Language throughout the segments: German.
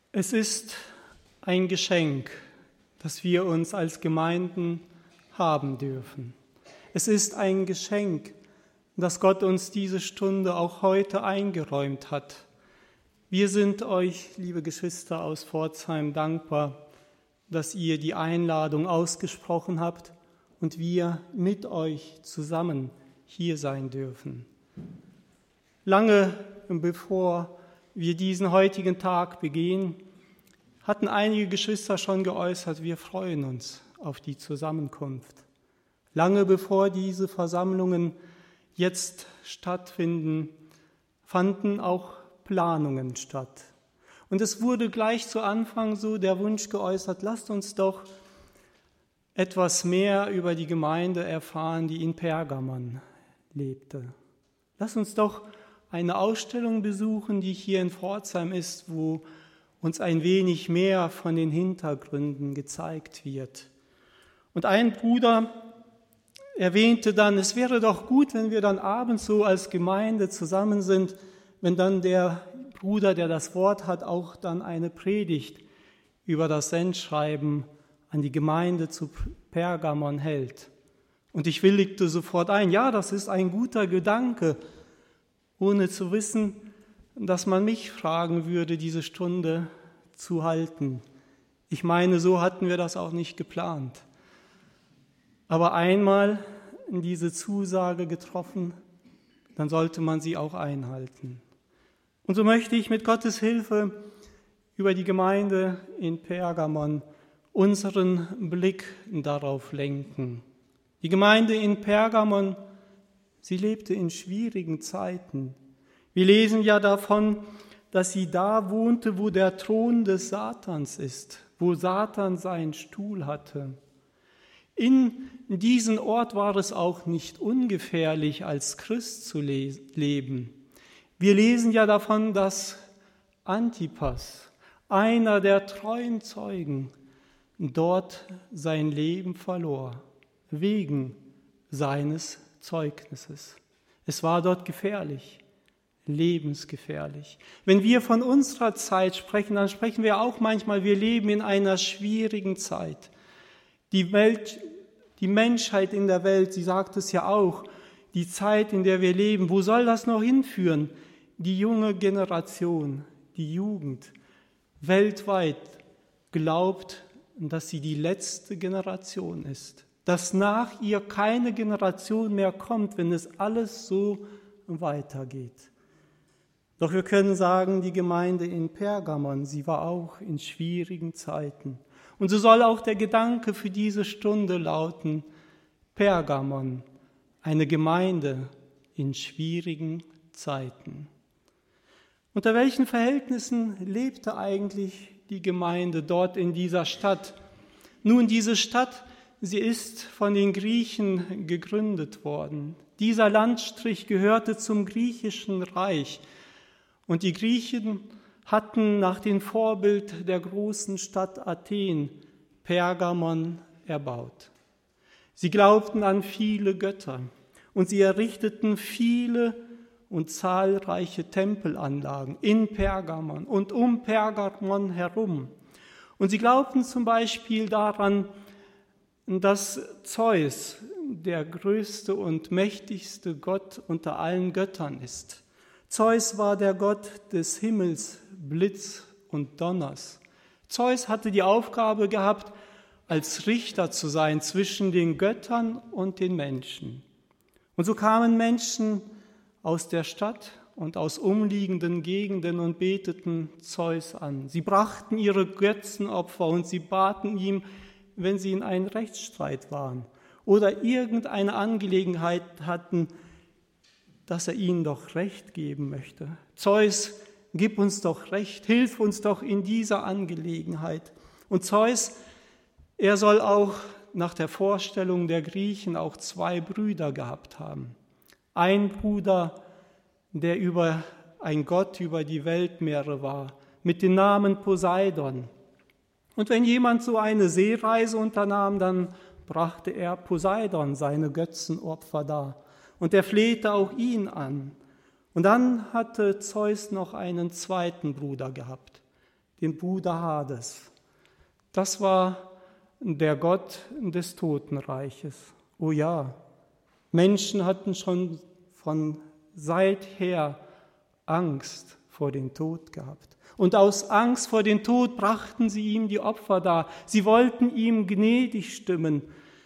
Es ist ein Geschenk, das wir uns als Gemeinden haben dürfen. Es ist ein Geschenk, dass Gott uns diese Stunde auch heute eingeräumt hat. Wir sind euch, liebe Geschwister aus Pforzheim, dankbar, dass ihr die Einladung ausgesprochen habt und wir mit euch zusammen hier sein dürfen. Lange bevor wir diesen heutigen Tag begehen, hatten einige Geschwister schon geäußert, wir freuen uns auf die Zusammenkunft. Lange bevor diese Versammlungen jetzt stattfinden, fanden auch Planungen statt. Und es wurde gleich zu Anfang so der Wunsch geäußert, lasst uns doch etwas mehr über die Gemeinde erfahren, die in Pergamon lebte. Lasst uns doch eine Ausstellung besuchen, die hier in Pforzheim ist, wo uns ein wenig mehr von den Hintergründen gezeigt wird. Und ein Bruder erwähnte dann, es wäre doch gut, wenn wir dann abends so als Gemeinde zusammen sind, wenn dann der Bruder, der das Wort hat, auch dann eine Predigt über das Sendschreiben an die Gemeinde zu Pergamon hält. Und ich willigte sofort ein, ja, das ist ein guter Gedanke, ohne zu wissen, dass man mich fragen würde, diese Stunde zu halten. Ich meine, so hatten wir das auch nicht geplant. Aber einmal diese Zusage getroffen, dann sollte man sie auch einhalten. Und so möchte ich mit Gottes Hilfe über die Gemeinde in Pergamon unseren Blick darauf lenken. Die Gemeinde in Pergamon, sie lebte in schwierigen Zeiten. Wir lesen ja davon, dass sie da wohnte, wo der Thron des Satans ist, wo Satan seinen Stuhl hatte. In diesem Ort war es auch nicht ungefährlich, als Christ zu leben. Wir lesen ja davon, dass Antipas, einer der treuen Zeugen, dort sein Leben verlor, wegen seines Zeugnisses. Es war dort gefährlich, lebensgefährlich. Wenn wir von unserer Zeit sprechen, dann sprechen wir auch manchmal, wir leben in einer schwierigen Zeit. Die Menschheit in der Welt, sie sagt es ja auch, die Zeit, in der wir leben, wo soll das noch hinführen? Die junge Generation, die Jugend weltweit glaubt, dass sie die letzte Generation ist, dass nach ihr keine Generation mehr kommt, wenn es alles so weitergeht. Doch wir können sagen, die Gemeinde in Pergamon, sie war auch in schwierigen Zeiten. Und so soll auch der Gedanke für diese Stunde lauten, Pergamon, eine Gemeinde in schwierigen Zeiten. Unter welchen Verhältnissen lebte eigentlich die Gemeinde dort in dieser Stadt? Nun, diese Stadt, sie ist von den Griechen gegründet worden. Dieser Landstrich gehörte zum griechischen Reich. Und die Griechen hatten nach dem Vorbild der großen Stadt Athen Pergamon erbaut. Sie glaubten an viele Götter und sie errichteten viele und zahlreiche Tempelanlagen in Pergamon und um Pergamon herum. Und sie glaubten zum Beispiel daran, dass Zeus der größte und mächtigste Gott unter allen Göttern ist. Zeus war der Gott des Himmels, Blitz und Donners. Zeus hatte die Aufgabe gehabt, als Richter zu sein zwischen den Göttern und den Menschen. Und so kamen Menschen aus der Stadt und aus umliegenden Gegenden und beteten Zeus an. Sie brachten ihre Götzenopfer und sie baten ihm, wenn sie in einem Rechtsstreit waren oder irgendeine Angelegenheit hatten, dass er ihnen doch Recht geben möchte. Zeus, gib uns doch Recht, hilf uns doch in dieser Angelegenheit. Und Zeus, er soll auch nach der Vorstellung der Griechen auch 2 Brüder gehabt haben. Ein Bruder, der ein Gott über die Weltmeere war, mit dem Namen Poseidon. Und wenn jemand so eine Seereise unternahm, dann brachte er Poseidon seine Götzenopfer dar. Und er flehte auch ihn an. Und dann hatte Zeus noch einen zweiten Bruder gehabt, den Bruder Hades. Das war der Gott des Totenreiches. Oh ja, Menschen hatten schon von seither Angst vor dem Tod gehabt. Und aus Angst vor dem Tod brachten sie ihm die Opfer dar. Sie wollten ihm gnädig stimmen.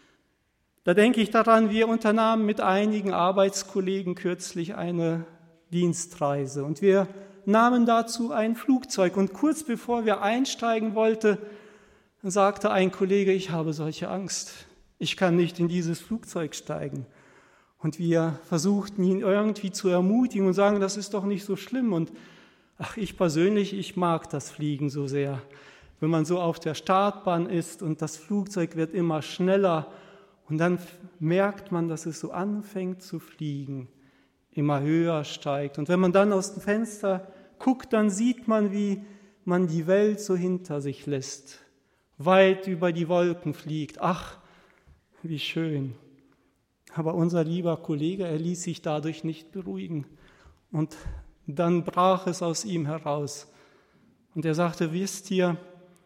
Da denke ich daran, wir unternahmen mit einigen Arbeitskollegen kürzlich eine Dienstreise. Und wir nahmen dazu ein Flugzeug. Und kurz bevor wir einsteigen wollten, sagte ein Kollege, ich habe solche Angst. Ich kann nicht in dieses Flugzeug steigen. Und wir versuchten ihn irgendwie zu ermutigen und sagen, das ist doch nicht so schlimm. Und ich persönlich, ich mag das Fliegen so sehr. Wenn man so auf der Startbahn ist und das Flugzeug wird immer schneller und dann merkt man, dass es so anfängt zu fliegen, immer höher steigt. Und wenn man dann aus dem Fenster guckt, dann sieht man, wie man die Welt so hinter sich lässt, weit über die Wolken fliegt. Ach, wie schön. Aber unser lieber Kollege, er ließ sich dadurch nicht beruhigen. Und dann brach es aus ihm heraus. Und er sagte, wisst ihr,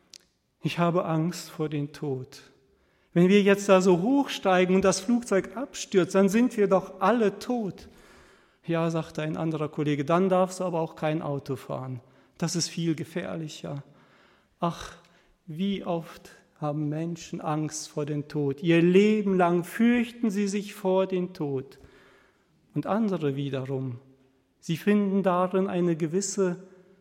ich habe Angst vor dem Tod. Wenn wir jetzt da so hochsteigen und das Flugzeug abstürzt, dann sind wir doch alle tot. Ja, sagte ein anderer Kollege, dann darfst du aber auch kein Auto fahren. Das ist viel gefährlicher. Ach, wie oft haben Menschen Angst vor dem Tod. Ihr Leben lang fürchten sie sich vor dem Tod. Und andere wiederum, sie finden darin eine gewisse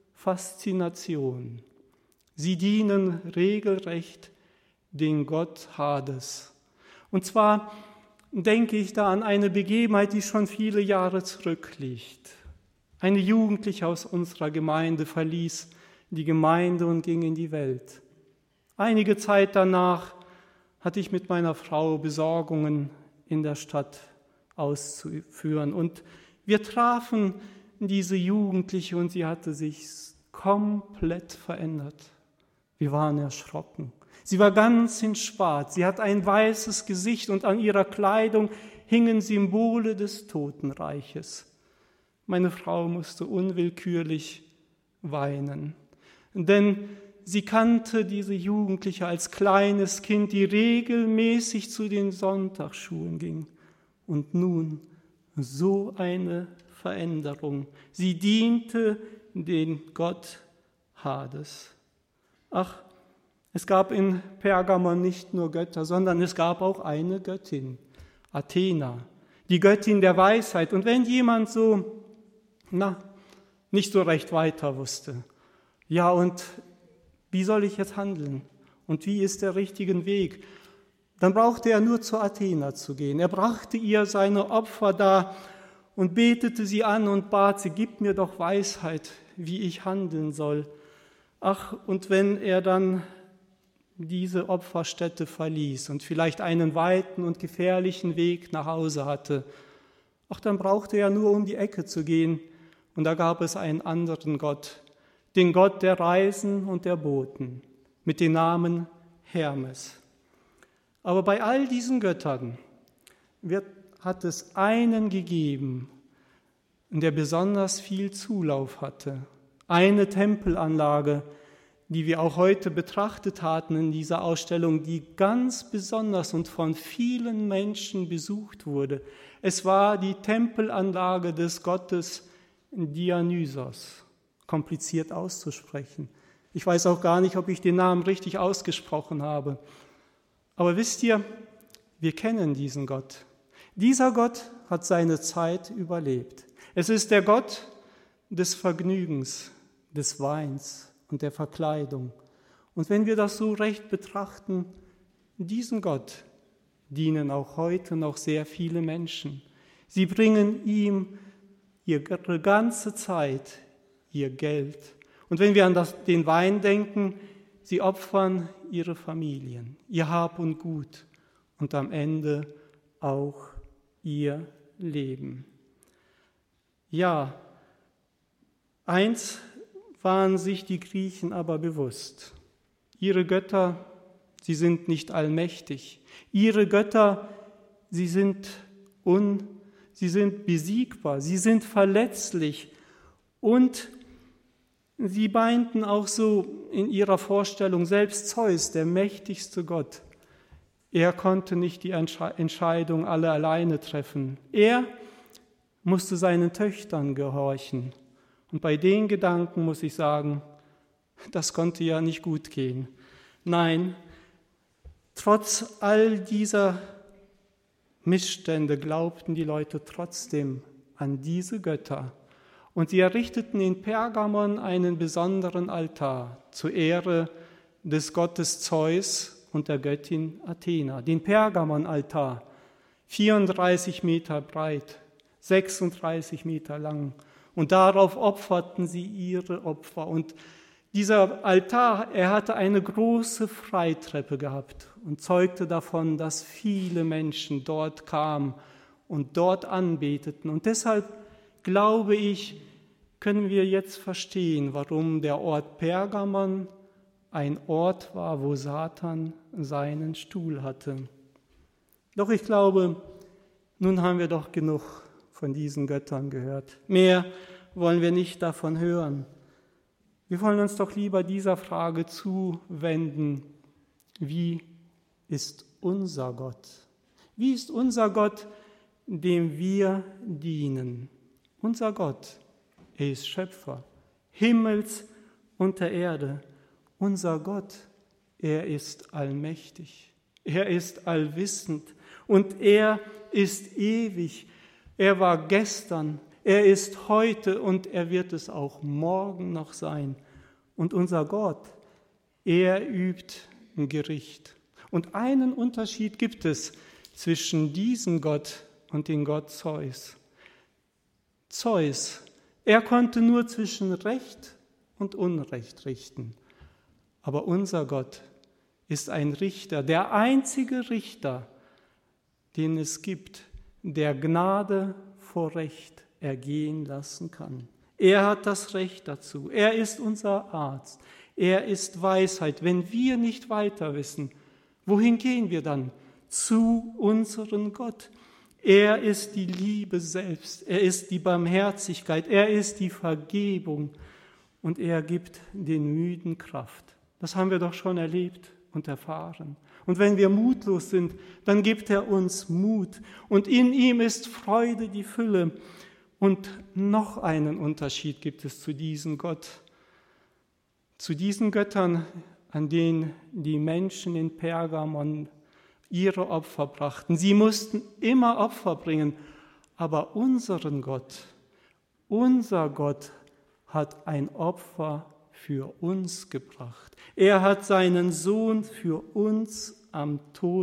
Faszination. Sie dienen regelrecht den Gott Hades. Und zwar denke ich da an eine Begebenheit, die schon viele Jahre zurückliegt. Eine Jugendliche aus unserer Gemeinde verließ die Gemeinde und ging in die Welt. Einige Zeit danach hatte ich mit meiner Frau Besorgungen in der Stadt auszuführen. Und wir trafen diese Jugendliche und sie hatte sich komplett verändert. Wir waren erschrocken. Sie war ganz in Schwarz. Sie hat ein weißes Gesicht und an ihrer Kleidung hingen Symbole des Totenreiches. Meine Frau musste unwillkürlich weinen, denn sie kannte diese Jugendliche als kleines Kind, die regelmäßig zu den Sonntagsschulen ging. Und nun so eine Veränderung. Sie diente den Gott Hades. Ach, es gab in Pergamon nicht nur Götter, sondern es gab auch eine Göttin, Athena, die Göttin der Weisheit. Und wenn jemand so, nicht so recht weiter wusste, ja, und wie soll ich jetzt handeln? Und wie ist der richtige Weg? Dann brauchte er nur zu Athena zu gehen. Er brachte ihr seine Opfer dar und betete sie an und bat sie, gib mir doch Weisheit, wie ich handeln soll. Ach, und wenn er dann diese Opferstätte verließ und vielleicht einen weiten und gefährlichen Weg nach Hause hatte, dann brauchte er nur um die Ecke zu gehen und da gab es einen anderen Gott, den Gott der Reisen und der Boten, mit dem Namen Hermes. Aber bei all diesen Göttern hat es einen gegeben, der besonders viel Zulauf hatte. Eine Tempelanlage, die wir auch heute betrachtet hatten in dieser Ausstellung, die ganz besonders und von vielen Menschen besucht wurde. Es war die Tempelanlage des Gottes Dionysos. Kompliziert auszusprechen. Ich weiß auch gar nicht, ob ich den Namen richtig ausgesprochen habe. Aber wisst ihr, wir kennen diesen Gott. Dieser Gott hat seine Zeit überlebt. Es ist der Gott des Vergnügens, des Weins und der Verkleidung. Und wenn wir das so recht betrachten, diesem Gott dienen auch heute noch sehr viele Menschen. Sie bringen ihm ihre ganze Zeit, ihr Geld. Und wenn wir an den Wein denken, sie opfern ihre Familien, ihr Hab und Gut und am Ende auch ihr Leben. Ja, eins waren sich die Griechen aber bewusst. Ihre Götter, sie sind nicht allmächtig. Ihre Götter, sie sind besiegbar, sie sind verletzlich und Sie meinten auch so in ihrer Vorstellung, selbst Zeus, der mächtigste Gott, er konnte nicht die Entscheidung alle alleine treffen. Er musste seinen Töchtern gehorchen. Und bei den Gedanken muss ich sagen, das konnte ja nicht gut gehen. Nein, trotz all dieser Missstände glaubten die Leute trotzdem an diese Götter. Und sie errichteten in Pergamon einen besonderen Altar zur Ehre des Gottes Zeus und der Göttin Athena. Den Pergamon-Altar, 34 Meter breit, 36 Meter lang. Und darauf opferten sie ihre Opfer. Und dieser Altar, er hatte eine große Freitreppe gehabt und zeugte davon, dass viele Menschen dort kamen und dort anbeteten. Und deshalb glaube ich, können wir jetzt verstehen, warum der Ort Pergamon ein Ort war, wo Satan seinen Stuhl hatte. Doch ich glaube, nun haben wir doch genug von diesen Göttern gehört. Mehr wollen wir nicht davon hören. Wir wollen uns doch lieber dieser Frage zuwenden: Wie ist unser Gott? Wie ist unser Gott, dem wir dienen? Unser Gott, er ist Schöpfer, Himmels und der Erde. Unser Gott, er ist allmächtig, er ist allwissend und er ist ewig. Er war gestern, er ist heute und er wird es auch morgen noch sein. Und unser Gott, er übt ein Gericht. Und einen Unterschied gibt es zwischen diesem Gott und dem Gott Zeus. Zeus, er konnte nur zwischen Recht und Unrecht richten. Aber unser Gott ist ein Richter, der einzige Richter, den es gibt, der Gnade vor Recht ergehen lassen kann. Er hat das Recht dazu. Er ist unser Arzt. Er ist Weisheit. Wenn wir nicht weiter wissen, wohin gehen wir dann? Zu unserem Gott. Er ist die Liebe selbst. Er ist die Barmherzigkeit. Er ist die Vergebung. Und er gibt den Müden Kraft. Das haben wir doch schon erlebt und erfahren. Und wenn wir mutlos sind, dann gibt er uns Mut. Und in ihm ist Freude die Fülle. Und noch einen Unterschied gibt es zu diesem Gott. Zu diesen Göttern, an denen die Menschen in Pergamon ihre Opfer brachten. Sie mussten immer Opfer bringen. Aber unser Gott hat ein Opfer für uns gebracht. Er hat seinen Sohn für uns am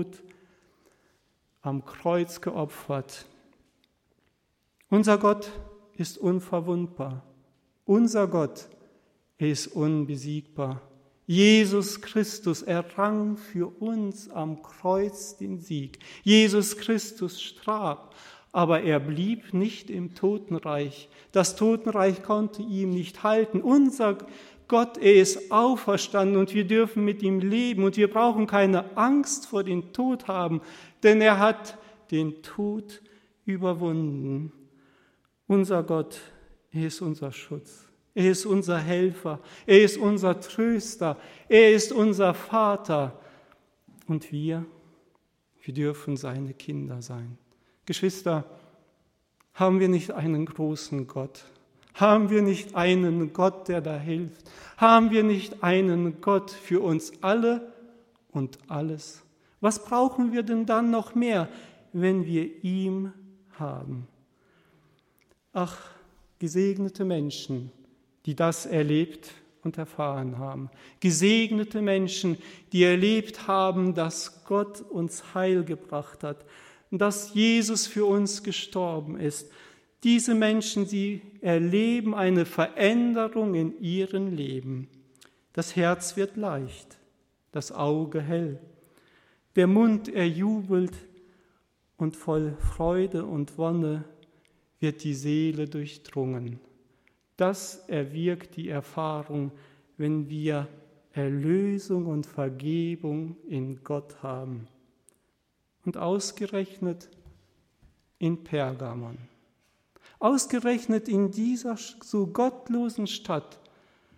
Kreuz geopfert. Unser Gott ist unverwundbar. Unser Gott ist unbesiegbar. Jesus Christus errang für uns am Kreuz den Sieg. Jesus Christus starb, aber er blieb nicht im Totenreich. Das Totenreich konnte ihm nicht halten. Unser Gott, er ist auferstanden und wir dürfen mit ihm leben und wir brauchen keine Angst vor dem Tod haben, denn er hat den Tod überwunden. Unser Gott, er ist unser Schutz, er ist unser Helfer, er ist unser Tröster, er ist unser Vater und wir dürfen seine Kinder sein. Geschwister, haben wir nicht einen großen Gott? Haben wir nicht einen Gott, der da hilft? Haben wir nicht einen Gott für uns alle und alles? Was brauchen wir denn dann noch mehr, wenn wir ihn haben? Ach, gesegnete Menschen, die das erlebt und erfahren haben. Gesegnete Menschen, die erlebt haben, dass Gott uns Heil gebracht hat, dass Jesus für uns gestorben ist. Diese Menschen, sie erleben eine Veränderung in ihrem Leben. Das Herz wird leicht, das Auge hell. Der Mund erjubelt und voll Freude und Wonne wird die Seele durchdrungen. Das erwirkt die Erfahrung, wenn wir Erlösung und Vergebung in Gott haben. Und ausgerechnet in Pergamon, ausgerechnet in dieser so gottlosen Stadt,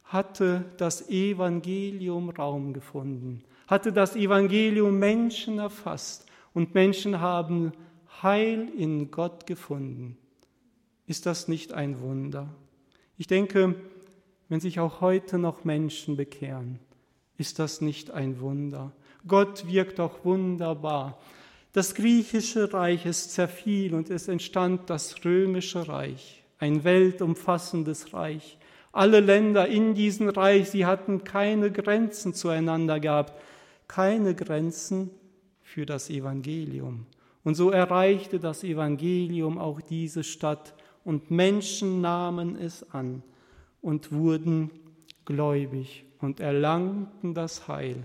hatte das Evangelium Raum gefunden, hatte das Evangelium Menschen erfasst und Menschen haben Heil in Gott gefunden. Ist das nicht ein Wunder? Ich denke, wenn sich auch heute noch Menschen bekehren, ist das nicht ein Wunder? Gott wirkt doch wunderbar. Das griechische Reich ist zerfiel und es entstand das römische Reich, ein weltumfassendes Reich. Alle Länder in diesem Reich, sie hatten keine Grenzen zueinander gehabt, keine Grenzen für das Evangelium. Und so erreichte das Evangelium auch diese Stadt und Menschen nahmen es an und wurden gläubig und erlangten das Heil.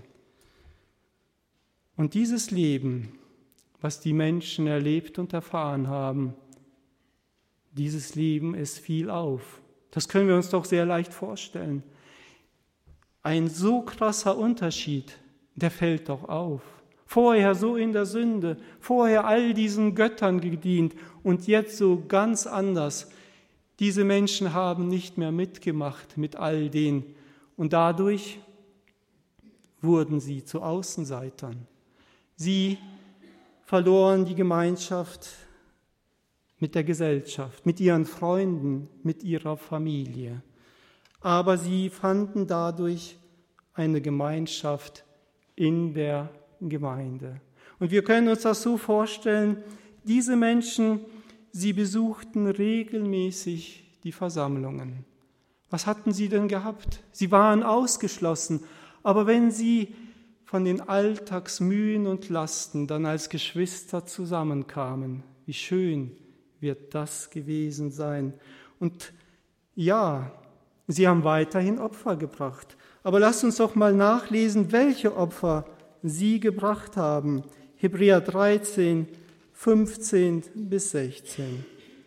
Und dieses Leben, was die Menschen erlebt und erfahren haben, dieses Leben, es fiel auf. Das können wir uns doch sehr leicht vorstellen. Ein so krasser Unterschied, der fällt doch auf. Vorher so in der Sünde, vorher all diesen Göttern gedient und jetzt so ganz anders. Diese Menschen haben nicht mehr mitgemacht mit all denen und dadurch wurden sie zu Außenseitern. Sie verloren die Gemeinschaft mit der Gesellschaft, mit ihren Freunden, mit ihrer Familie. Aber sie fanden dadurch eine Gemeinschaft in der Gemeinde. Und wir können uns das so vorstellen, diese Menschen, sie besuchten regelmäßig die Versammlungen. Was hatten sie denn gehabt? Sie waren ausgeschlossen, aber wenn sie von den Alltagsmühen und Lasten dann als Geschwister zusammenkamen, wie schön wird das gewesen sein. Und ja, sie haben weiterhin Opfer gebracht. Aber lasst uns doch mal nachlesen, welche Opfer sie gebracht haben. Hebräer 13, 15 bis 16.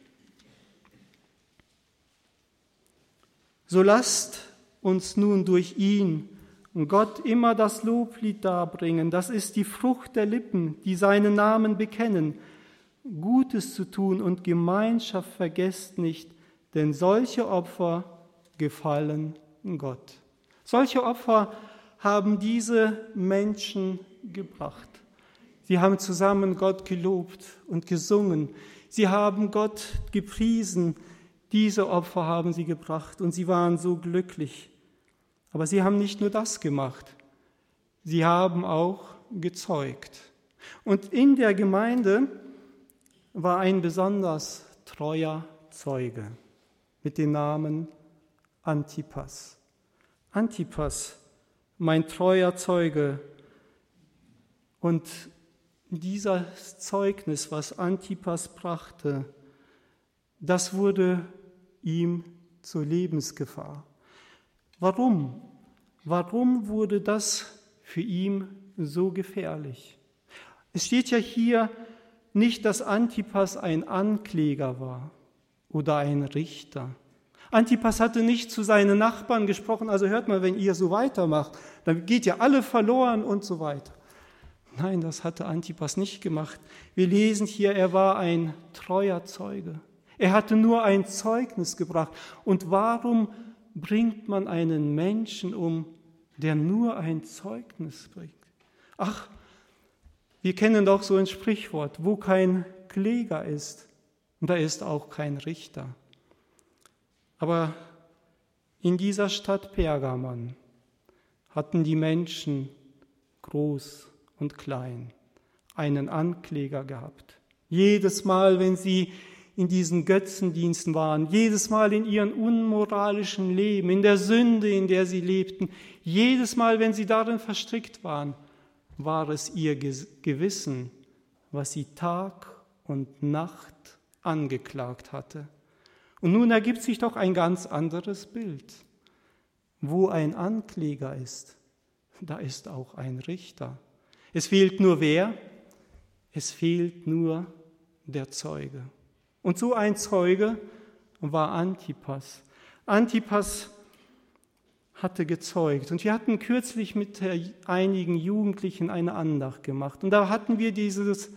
So lasst uns nun durch ihn und Gott immer das Loblied darbringen. Das ist die Frucht der Lippen, die seinen Namen bekennen. Gutes zu tun und Gemeinschaft vergesst nicht, denn solche Opfer gefallen Gott. Solche Opfer haben diese Menschen gebracht. Sie haben zusammen Gott gelobt und gesungen. Sie haben Gott gepriesen. Diese Opfer haben sie gebracht und sie waren so glücklich. Aber sie haben nicht nur das gemacht, sie haben auch gezeugt. Und in der Gemeinde war ein besonders treuer Zeuge mit dem Namen Antipas. Antipas, mein treuer Zeuge. Und dieses Zeugnis, was Antipas brachte, das wurde ihm zur Lebensgefahr. Warum? Warum wurde das für ihn so gefährlich? Es steht ja hier nicht, dass Antipas ein Ankläger war oder ein Richter. Antipas hatte nicht zu seinen Nachbarn gesprochen, also hört mal, wenn ihr so weitermacht, dann geht ja alle verloren und so weiter. Nein, das hatte Antipas nicht gemacht. Wir lesen hier, er war ein treuer Zeuge. Er hatte nur ein Zeugnis gebracht. Und warum bringt man einen Menschen um, der nur ein Zeugnis bringt? Ach, wir kennen doch so ein Sprichwort, wo kein Kläger ist, und da ist auch kein Richter. Aber in dieser Stadt Pergamon hatten die Menschen, groß und klein, einen Ankläger gehabt. Jedes Mal, wenn sie in diesen Götzendiensten waren, jedes Mal in ihrem unmoralischen Leben, in der Sünde, in der sie lebten, jedes Mal, wenn sie darin verstrickt waren, war es ihr Gewissen, was sie Tag und Nacht angeklagt hatte. Und nun ergibt sich doch ein ganz anderes Bild. Wo ein Ankläger ist, da ist auch ein Richter. Es fehlt nur wer? Es fehlt nur der Zeuge. Und so ein Zeuge war Antipas. Antipas hatte gezeugt. Und wir hatten kürzlich mit einigen Jugendlichen eine Andacht gemacht. Und da hatten wir dieses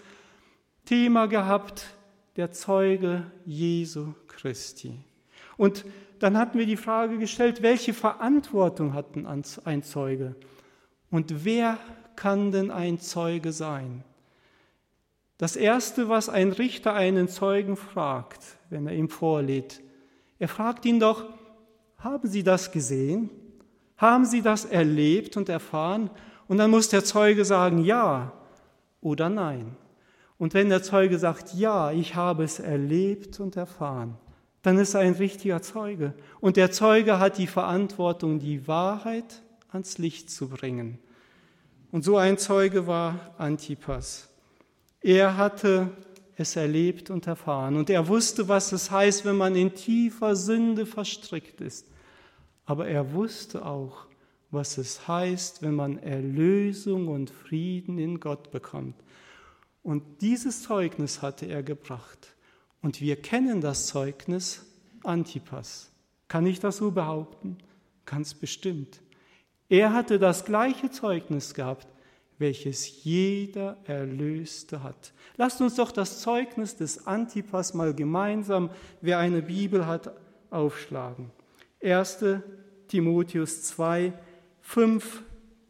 Thema gehabt, der Zeuge Jesu Christi. Und dann hatten wir die Frage gestellt, welche Verantwortung hat ein Zeuge? Und wer kann denn ein Zeuge sein? Das Erste, was ein Richter einen Zeugen fragt, wenn er ihm vorlädt, er fragt ihn doch, haben Sie das gesehen? Haben Sie das erlebt und erfahren? Und dann muss der Zeuge sagen, ja oder nein. Und wenn der Zeuge sagt, ja, ich habe es erlebt und erfahren, dann ist er ein richtiger Zeuge. Und der Zeuge hat die Verantwortung, die Wahrheit ans Licht zu bringen. Und so ein Zeuge war Antipas. Er hatte es erlebt und erfahren. Und er wusste, was es heißt, wenn man in tiefer Sünde verstrickt ist. Aber er wusste auch, was es heißt, wenn man Erlösung und Frieden in Gott bekommt. Und dieses Zeugnis hatte er gebracht. Und wir kennen das Zeugnis Antipas. Kann ich das so behaupten? Ganz bestimmt. Er hatte das gleiche Zeugnis gehabt, welches jeder Erlöste hat. Lasst uns doch das Zeugnis des Antipas mal gemeinsam, wer eine Bibel hat, aufschlagen. 1. Timotheus 2, 5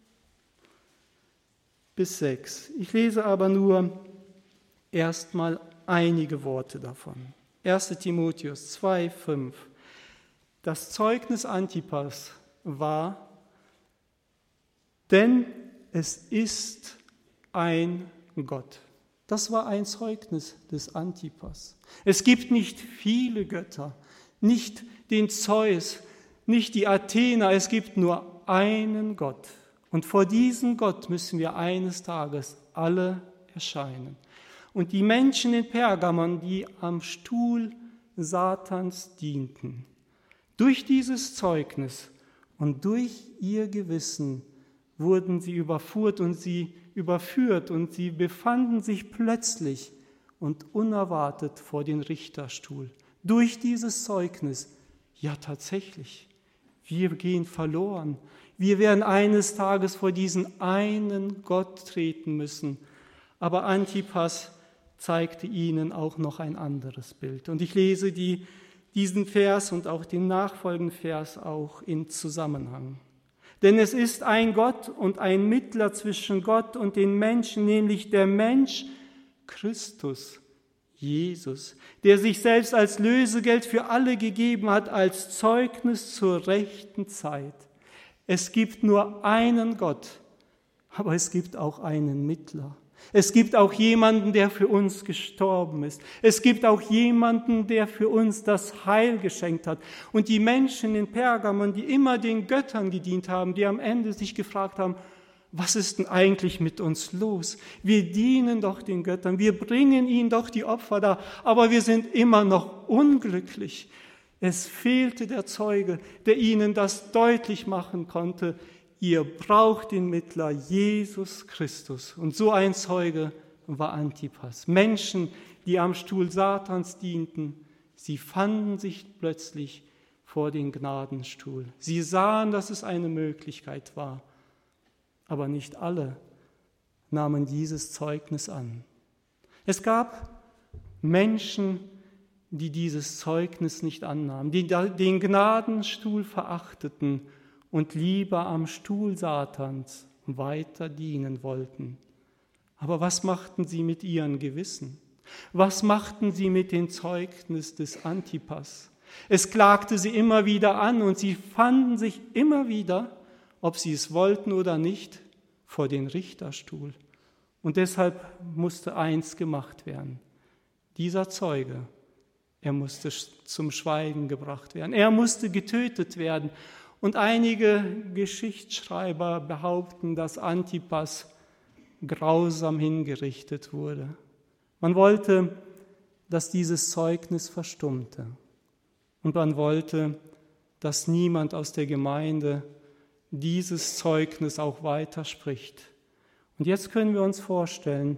bis 6. Ich lese aber nur erstmal einige Worte davon. 1. Timotheus 2, 5. Das Zeugnis Antipas war, denn es ist ein Gott. Das war ein Zeugnis des Antipas. Es gibt nicht viele Götter, nicht den Zeus, nicht die Athener, es gibt nur einen Gott. Und vor diesem Gott müssen wir eines Tages alle erscheinen. Und die Menschen in Pergamon, die am Stuhl Satans dienten, durch dieses Zeugnis und durch ihr Gewissen wurden sie überführt und sie befanden sich plötzlich und unerwartet vor den Richterstuhl. Durch dieses Zeugnis, ja tatsächlich, wir gehen verloren. Wir werden eines Tages vor diesen einen Gott treten müssen. Aber Antipas zeigte ihnen auch noch ein anderes Bild. Und ich lese diesen Vers und auch den nachfolgenden Vers auch in Zusammenhang. Denn es ist ein Gott und ein Mittler zwischen Gott und den Menschen, nämlich der Mensch Christus, Jesus, der sich selbst als Lösegeld für alle gegeben hat, als Zeugnis zur rechten Zeit. Es gibt nur einen Gott, aber es gibt auch einen Mittler. Es gibt auch jemanden, der für uns gestorben ist. Es gibt auch jemanden, der für uns das Heil geschenkt hat. Und die Menschen in Pergamon, die immer den Göttern gedient haben, die am Ende sich gefragt haben, was ist denn eigentlich mit uns los? Wir dienen doch den Göttern, wir bringen ihnen doch die Opfer dar, aber wir sind immer noch unglücklich. Es fehlte der Zeuge, der ihnen das deutlich machen konnte. Ihr braucht den Mittler, Jesus Christus. Und so ein Zeuge war Antipas. Menschen, die am Stuhl Satans dienten, sie fanden sich plötzlich vor den Gnadenstuhl. Sie sahen, dass es eine Möglichkeit war. Aber nicht alle nahmen dieses Zeugnis an. Es gab Menschen, die dieses Zeugnis nicht annahmen, die den Gnadenstuhl verachteten und lieber am Stuhl Satans weiter dienen wollten. Aber was machten sie mit ihren Gewissen? Was machten sie mit dem Zeugnis des Antipas? Es klagte sie immer wieder an und sie fanden sich immer wieder, ob sie es wollten oder nicht, vor den Richterstuhl. Und deshalb musste eins gemacht werden. Dieser Zeuge, er musste zum Schweigen gebracht werden. Er musste getötet werden. Und einige Geschichtsschreiber behaupten, dass Antipas grausam hingerichtet wurde. Man wollte, dass dieses Zeugnis verstummte. Und man wollte, dass niemand aus der Gemeinde dieses Zeugnis auch weiterspricht. Und jetzt können wir uns vorstellen,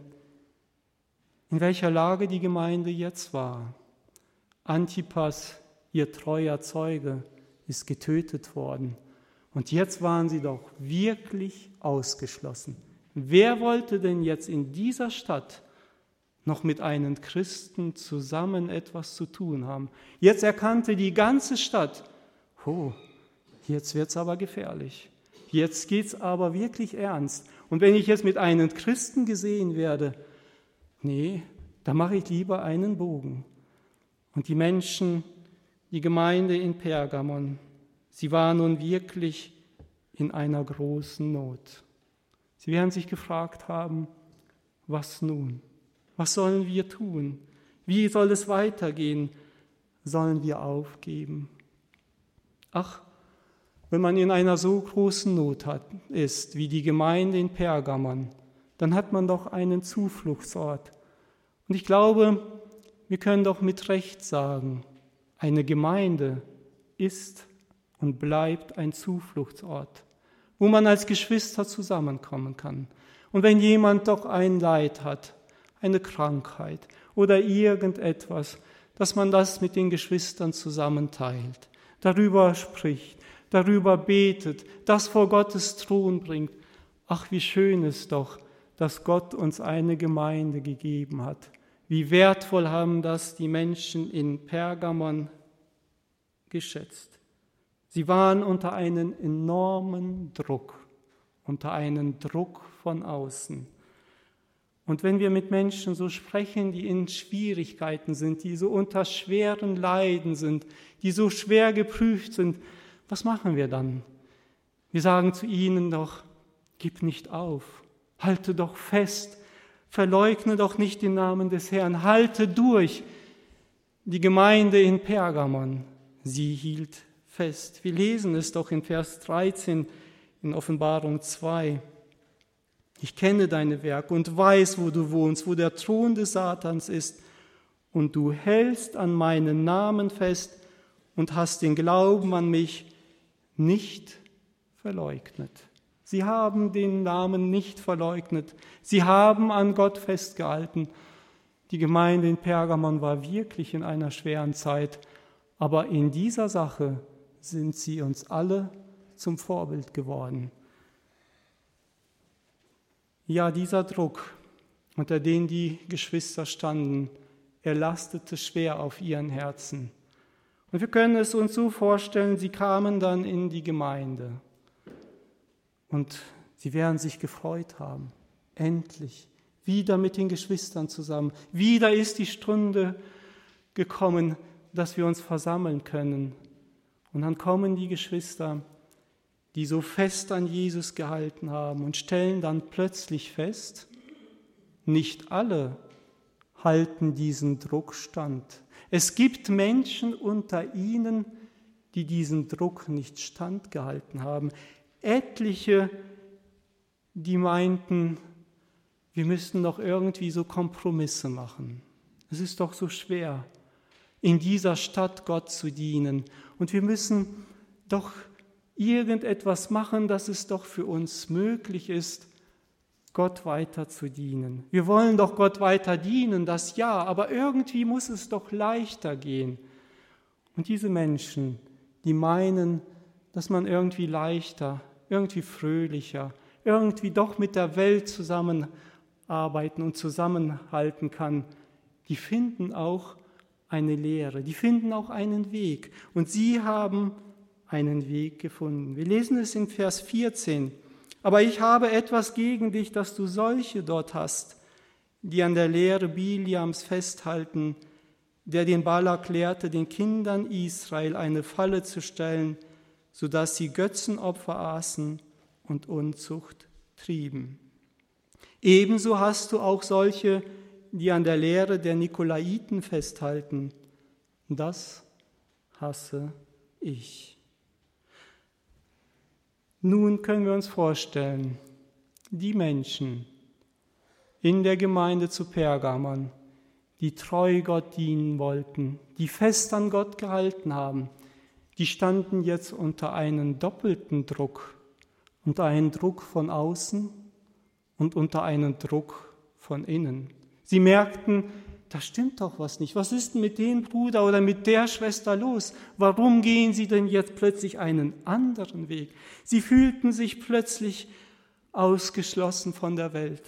in welcher Lage die Gemeinde jetzt war. Antipas, ihr treuer Zeuge, ist getötet worden. Und jetzt waren sie doch wirklich ausgeschlossen. Wer wollte denn jetzt in dieser Stadt noch mit einem Christen zusammen etwas zu tun haben? Jetzt erkannte die ganze Stadt, Jetzt wird es aber gefährlich. Jetzt geht es aber wirklich ernst. Und wenn ich jetzt mit einem Christen gesehen werde, nee, da mache ich lieber einen Bogen. Und die Menschen, die Gemeinde in Pergamon, sie war nun wirklich in einer großen Not. Sie werden sich gefragt haben, was nun? Was sollen wir tun? Wie soll es weitergehen? Sollen wir aufgeben? Ach, wenn man in einer so großen Not ist wie die Gemeinde in Pergamon, dann hat man doch einen Zufluchtsort. Und ich glaube, wir können doch mit Recht sagen, eine Gemeinde ist und bleibt ein Zufluchtsort, wo man als Geschwister zusammenkommen kann. Und wenn jemand doch ein Leid hat, eine Krankheit oder irgendetwas, dass man das mit den Geschwistern zusammenteilt, darüber spricht, darüber betet, das vor Gottes Thron bringt. Ach, wie schön ist doch, dass Gott uns eine Gemeinde gegeben hat. Wie wertvoll haben das die Menschen in Pergamon geschätzt. Sie waren unter einem enormen Druck, unter einem Druck von außen. Und wenn wir mit Menschen so sprechen, die in Schwierigkeiten sind, die so unter schweren Leiden sind, die so schwer geprüft sind, was machen wir dann? Wir sagen zu ihnen doch, gib nicht auf, halte doch fest, verleugne doch nicht den Namen des Herrn, halte durch. Die Gemeinde in Pergamon, sie hielt fest. Wir lesen es doch in Vers 13 in Offenbarung 2. Ich kenne deine Werke und weiß, wo du wohnst, wo der Thron des Satans ist. Und du hältst an meinen Namen fest und hast den Glauben an mich nicht verleugnet. Sie haben den Namen nicht verleugnet. Sie haben an Gott festgehalten. Die Gemeinde in Pergamon war wirklich in einer schweren Zeit, aber in dieser Sache sind sie uns alle zum Vorbild geworden. Ja, dieser Druck, unter dem die Geschwister standen, er lastete schwer auf ihren Herzen. Und wir können es uns so vorstellen, sie kamen dann in die Gemeinde und sie werden sich gefreut haben, endlich, wieder mit den Geschwistern zusammen. Wieder ist die Stunde gekommen, dass wir uns versammeln können. Und dann kommen die Geschwister, die so fest an Jesus gehalten haben und stellen dann plötzlich fest, nicht alle halten diesen Druck stand. Es gibt Menschen unter ihnen, die diesen Druck nicht standgehalten haben. Etliche, die meinten, wir müssten doch irgendwie so Kompromisse machen. Es ist doch so schwer, in dieser Stadt Gott zu dienen. Und wir müssen doch irgendetwas machen, dass es doch für uns möglich ist, Gott weiter zu dienen. Wir wollen doch Gott weiter dienen, das ja, aber irgendwie muss es doch leichter gehen. Und diese Menschen, die meinen, dass man irgendwie leichter, irgendwie fröhlicher, irgendwie doch mit der Welt zusammenarbeiten und zusammenhalten kann, die finden auch eine Lehre, die finden auch einen Weg. Und sie haben einen Weg gefunden. Wir lesen es in Vers 14. Aber ich habe etwas gegen dich, dass du solche dort hast, die an der Lehre Biliams festhalten, der den Balak lehrte, den Kindern Israel eine Falle zu stellen, sodass sie Götzenopfer aßen und Unzucht trieben. Ebenso hast du auch solche, die an der Lehre der Nikolaiten festhalten. Das hasse ich. Nun können wir uns vorstellen, die Menschen in der Gemeinde zu Pergamon, die treu Gott dienen wollten, die fest an Gott gehalten haben, die standen jetzt unter einem doppelten Druck, unter einem Druck von außen und unter einem Druck von innen. Sie merkten, da stimmt doch was nicht. Was ist denn mit dem Bruder oder mit der Schwester los? Warum gehen sie denn jetzt plötzlich einen anderen Weg? Sie fühlten sich plötzlich ausgeschlossen von der Welt,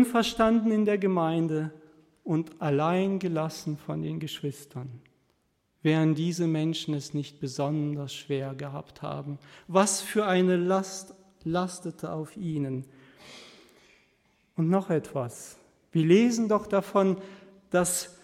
unverstanden in der Gemeinde und allein gelassen von den Geschwistern. während diese Menschen es nicht besonders schwer gehabt haben. Was für eine Last lastete auf ihnen. Und noch etwas. Wir lesen doch davon, dass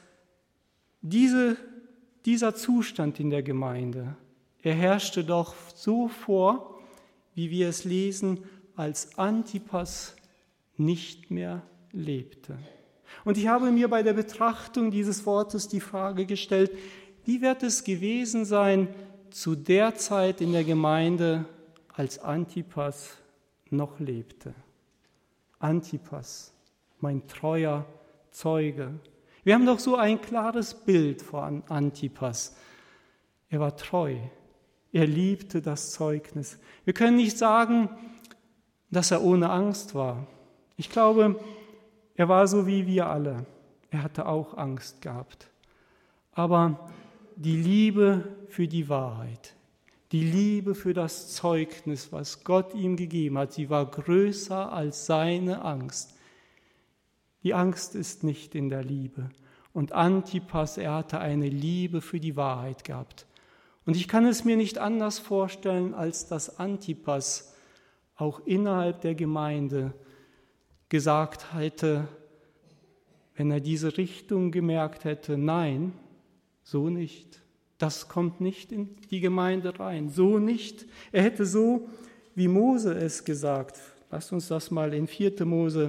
dieser Zustand in der Gemeinde, er herrschte doch so vor, wie wir es lesen, als Antipas nicht mehr lebte. Und ich habe mir bei der Betrachtung dieses Wortes die Frage gestellt, wie wird es gewesen sein zu der Zeit in der Gemeinde, als Antipas noch lebte? Antipas, mein treuer Zeuge. Wir haben doch so ein klares Bild von Antipas. Er war treu, er liebte das Zeugnis. Wir können nicht sagen, dass er ohne Angst war. Ich glaube, er war so wie wir alle. Er hatte auch Angst gehabt. Aber die Liebe für die Wahrheit, die Liebe für das Zeugnis, was Gott ihm gegeben hat, sie war größer als seine Angst. Die Angst ist nicht in der Liebe. Und Antipas, er hatte eine Liebe für die Wahrheit gehabt. Und ich kann es mir nicht anders vorstellen, als dass Antipas auch innerhalb der Gemeinde gesagt hätte, wenn er diese Richtung gemerkt hätte, nein, so nicht. Das kommt nicht in die Gemeinde rein, so nicht. Er hätte so, wie Mose es gesagt. Lasst uns das mal in 4. Mose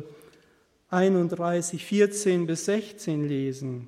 31, 14 bis 16 lesen.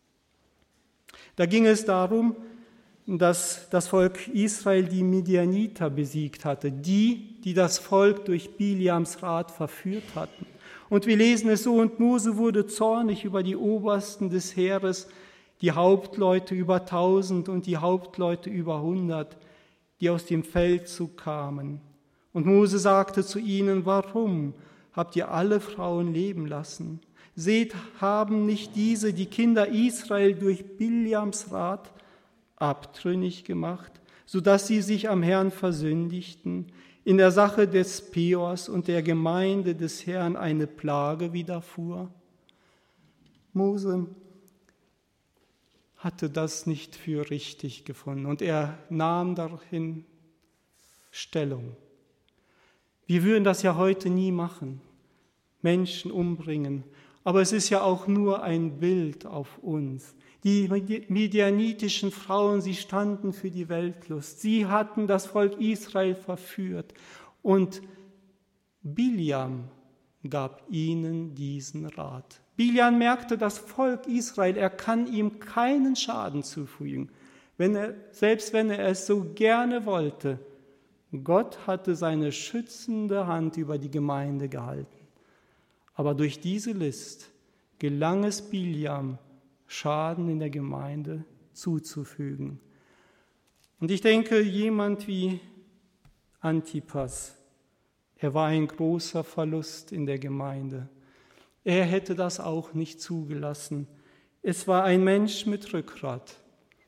Da ging es darum, dass das Volk Israel die Midianiter besiegt hatte, die das Volk durch Biliams Rat verführt hatten. Und wir lesen es so, und Mose wurde zornig über die Obersten des Heeres, die Hauptleute über 1000 und die Hauptleute über 100, die aus dem Feldzug kamen. Und Mose sagte zu ihnen, warum habt ihr alle Frauen leben lassen? Seht, haben nicht diese die Kinder Israel durch Biliams Rat abtrünnig gemacht, sodass sie sich am Herrn versündigten, in der Sache des Peors und der Gemeinde des Herrn eine Plage widerfuhr? Mose hatte das nicht für richtig gefunden und er nahm darin Stellung. Wir würden das ja heute nie machen, Menschen umbringen, aber es ist ja auch nur ein Bild auf uns. Die midianitischen Frauen, sie standen für die Weltlust. Sie hatten das Volk Israel verführt. Und Biliam gab ihnen diesen Rat. Biliam merkte, das Volk Israel, er kann ihm keinen Schaden zufügen, selbst wenn er es so gerne wollte. Gott hatte seine schützende Hand über die Gemeinde gehalten. Aber durch diese List gelang es Biliam, Schaden in der Gemeinde zuzufügen. Und ich denke, jemand wie Antipas, er war ein großer Verlust in der Gemeinde. Er hätte das auch nicht zugelassen. Es war ein Mensch mit Rückgrat.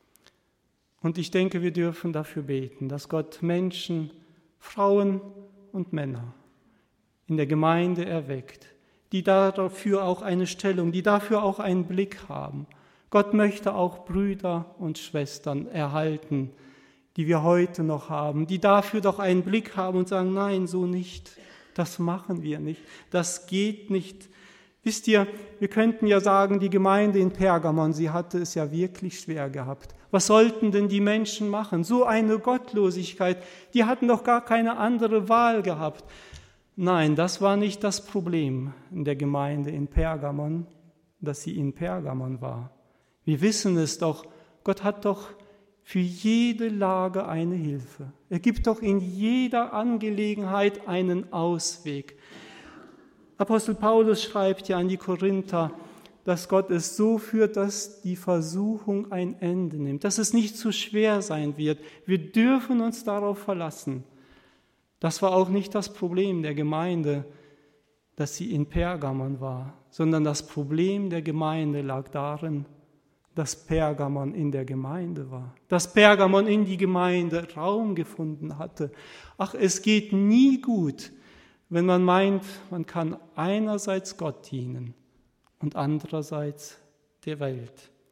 Und ich denke, wir dürfen dafür beten, dass Gott Menschen, Frauen und Männer in der Gemeinde erweckt, die dafür auch eine Stellung, die dafür auch einen Blick haben. Gott möchte auch Brüder und Schwestern erhalten, die wir heute noch haben, die dafür doch einen Blick haben und sagen, nein, so nicht, das machen wir nicht, das geht nicht. Wisst ihr, wir könnten ja sagen, die Gemeinde in Pergamon, sie hatte es ja wirklich schwer gehabt. Was sollten denn die Menschen machen? So eine Gottlosigkeit, die hatten doch gar keine andere Wahl gehabt. Nein, das war nicht das Problem in der Gemeinde in Pergamon, dass sie in Pergamon war. Wir wissen es doch, Gott hat doch für jede Lage eine Hilfe. Er gibt doch in jeder Angelegenheit einen Ausweg. Apostel Paulus schreibt ja an die Korinther, dass Gott es so führt, dass die Versuchung ein Ende nimmt, dass es nicht zu schwer sein wird. Wir dürfen uns darauf verlassen. Das war auch nicht das Problem der Gemeinde, dass sie in Pergamon war, sondern das Problem der Gemeinde lag darin, dass Pergamon in der Gemeinde war, dass Pergamon in die Gemeinde Raum gefunden hatte. Ach, es geht nie gut, wenn man meint, man kann einerseits Gott dienen und andererseits der Welt.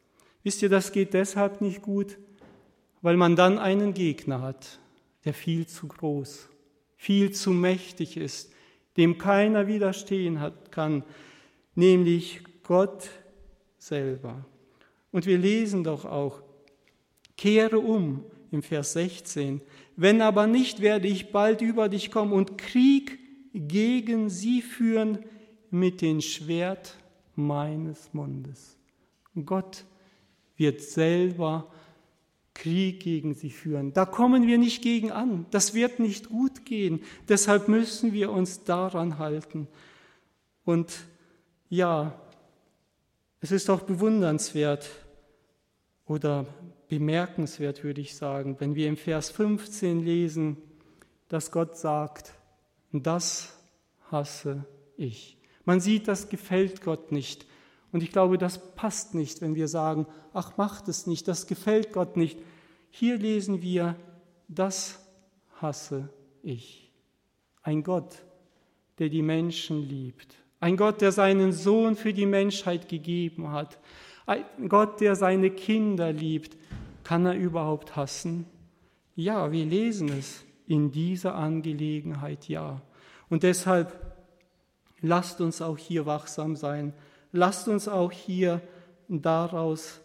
Wisst ihr, das geht deshalb nicht gut, weil man dann einen Gegner hat, der viel zu groß, viel zu mächtig ist, dem keiner widerstehen kann, nämlich Gott selber. Und wir lesen doch auch, kehre um im Vers 16, wenn aber nicht, werde ich bald über dich kommen und Krieg gegen sie führen mit dem Schwert meines Mundes. Gott wird selber Krieg gegen sie führen. Da kommen wir nicht gegen an. Das wird nicht gut gehen. Deshalb müssen wir uns daran halten. Und ja, es ist auch bewundernswert oder bemerkenswert, würde ich sagen, wenn wir im Vers 15 lesen, dass Gott sagt, das hasse ich. Man sieht, das gefällt Gott nicht. Und ich glaube, das passt nicht, wenn wir sagen, ach, macht es nicht, das gefällt Gott nicht. Hier lesen wir, das hasse ich. Ein Gott, der die Menschen liebt. Ein Gott, der seinen Sohn für die Menschheit gegeben hat. Ein Gott, der seine Kinder liebt. Kann er überhaupt hassen? Ja, wir lesen es in dieser Angelegenheit, ja. Und deshalb lasst uns auch hier wachsam sein. Lasst uns auch hier daraus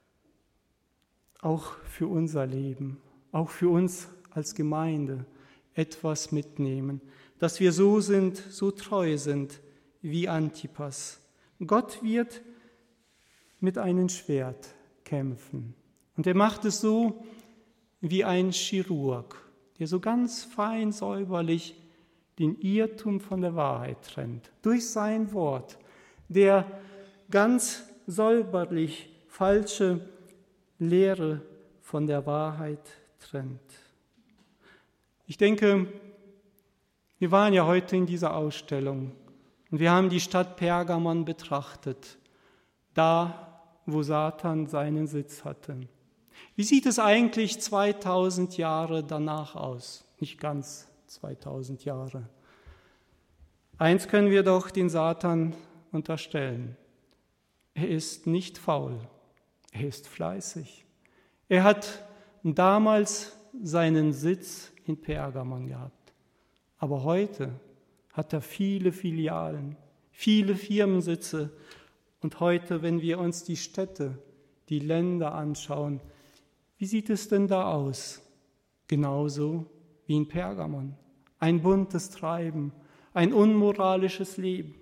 auch für unser Leben, auch für uns als Gemeinde etwas mitnehmen, dass wir so sind, so treu sind wie Antipas. Gott wird mit einem Schwert kämpfen. Und er macht es so wie ein Chirurg, der so ganz fein säuberlich den Irrtum von der Wahrheit trennt. Durch sein Wort, der ganz säuberlich falsche Lehre von der Wahrheit trennt. Ich denke, wir waren ja heute in dieser Ausstellung und wir haben die Stadt Pergamon betrachtet, da, wo Satan seinen Sitz hatte. Wie sieht es eigentlich 2000 Jahre danach aus? Nicht ganz 2000 Jahre. Eins können wir doch den Satan unterstellen. Er ist nicht faul, er ist fleißig. Er hat damals seinen Sitz in Pergamon gehabt. Aber heute hat er viele Filialen, viele Firmensitze. Und heute, wenn wir uns die Städte, die Länder anschauen, wie sieht es denn da aus? Genauso wie in Pergamon. Ein buntes Treiben, ein unmoralisches Leben.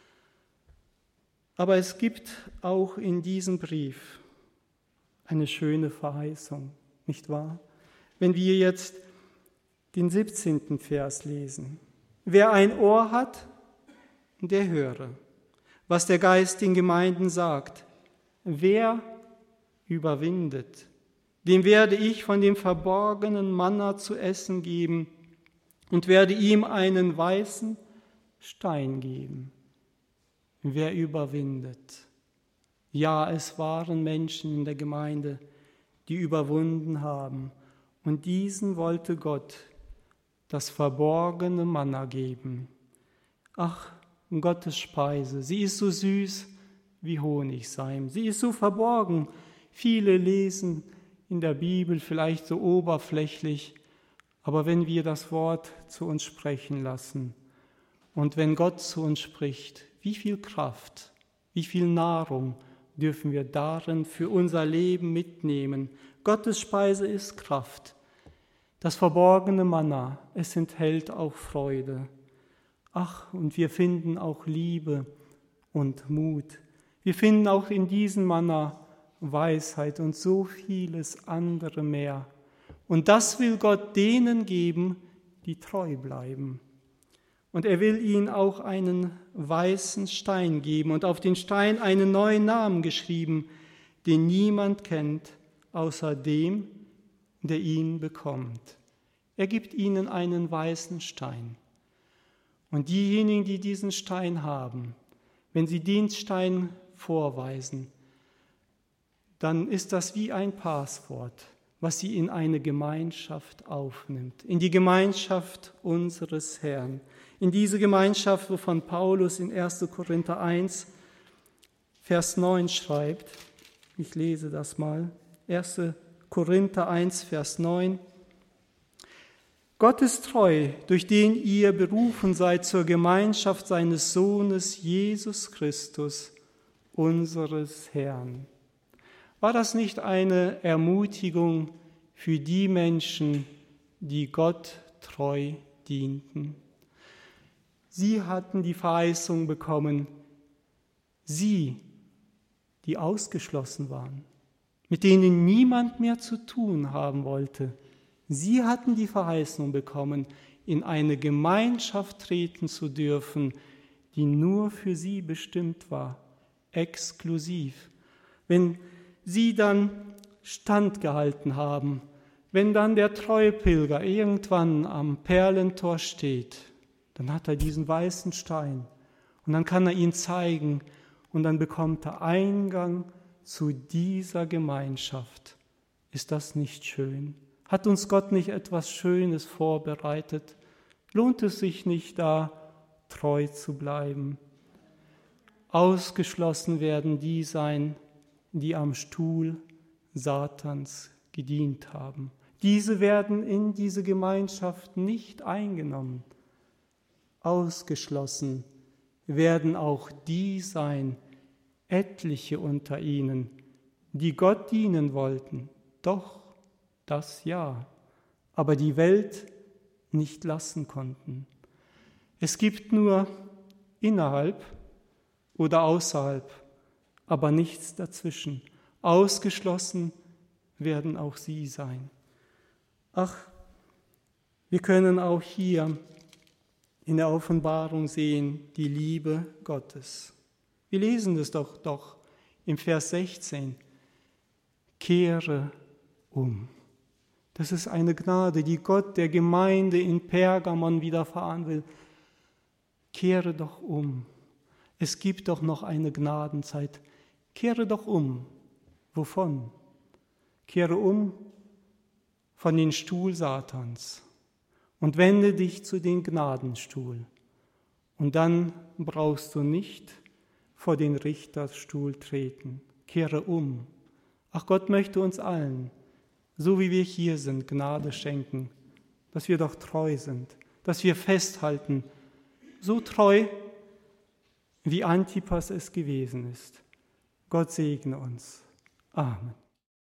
Aber es gibt auch in diesem Brief eine schöne Verheißung, nicht wahr? Wenn wir jetzt den 17. Vers lesen. Wer ein Ohr hat, der höre, was der Geist den Gemeinden sagt. Wer überwindet, dem werde ich von dem verborgenen Manna zu essen geben und werde ihm einen weißen Stein geben. Wer überwindet. Ja, es waren Menschen in der Gemeinde, die überwunden haben. Und diesen wollte Gott das verborgene Manna geben. Ach, Gottes Speise, sie ist so süß wie Honigseim. Sie ist so verborgen. Viele lesen in der Bibel vielleicht so oberflächlich, aber wenn wir das Wort zu uns sprechen lassen und wenn Gott zu uns spricht, wie viel Kraft, wie viel Nahrung dürfen wir darin für unser Leben mitnehmen. Gottes Speise ist Kraft. Das verborgene Manna, es enthält auch Freude. Ach, und wir finden auch Liebe und Mut. Wir finden auch in diesem Manna Weisheit und so vieles andere mehr. Und das will Gott denen geben, die treu bleiben. Und er will ihnen auch einen weißen Stein geben und auf den Stein einen neuen Namen geschrieben, den niemand kennt, außer dem, der ihn bekommt. Er gibt ihnen einen weißen Stein. Und diejenigen, die diesen Stein haben, wenn sie den Stein vorweisen, dann ist das wie ein Passwort, was sie in eine Gemeinschaft aufnimmt, in die Gemeinschaft unseres Herrn, in diese Gemeinschaft, wovon Paulus in 1. Korinther 1, Vers 9 schreibt, Ich lese das mal. 1. Korinther 1, Vers 9. Gott ist treu, durch den ihr berufen seid zur Gemeinschaft seines Sohnes Jesus Christus, unseres Herrn. War das nicht eine Ermutigung für die Menschen, die Gott treu dienten? Sie hatten die Verheißung bekommen, sie, die ausgeschlossen waren, mit denen niemand mehr zu tun haben wollte, sie hatten die Verheißung bekommen, in eine Gemeinschaft treten zu dürfen, die nur für sie bestimmt war, exklusiv. Wenn sie dann standgehalten haben, wenn dann der Treupilger irgendwann am Perlentor steht, dann hat er diesen weißen Stein und dann kann er ihn zeigen und dann bekommt er Eingang zu dieser Gemeinschaft. Ist das nicht schön? Hat uns Gott nicht etwas Schönes vorbereitet? Lohnt es sich nicht, da treu zu bleiben? Ausgeschlossen werden die sein, die am Stuhl Satans gedient haben. Diese werden in diese Gemeinschaft nicht eingenommen. Ausgeschlossen werden auch die sein, etliche unter ihnen, die Gott dienen wollten, doch das ja, aber die Welt nicht lassen konnten. Es gibt nur innerhalb oder außerhalb, aber nichts dazwischen. Ausgeschlossen werden auch sie sein. Ach, wir können auch hier in der Offenbarung sehen die Liebe Gottes. Wir lesen das doch im Vers 16. Kehre um. Das ist eine Gnade, die Gott der Gemeinde in Pergamon widerfahren will. Kehre doch um. Es gibt doch noch eine Gnadenzeit. Kehre doch um. Wovon? Kehre um von den Stuhl Satans und wende dich zu den Gnadenstuhl. Und dann brauchst du nicht vor den Richterstuhl treten. Kehre um. Ach, Gott möchte uns allen, so wie wir hier sind, Gnade schenken, dass wir doch treu sind, dass wir festhalten, so treu, wie Antipas es gewesen ist. Gott segne uns. Amen.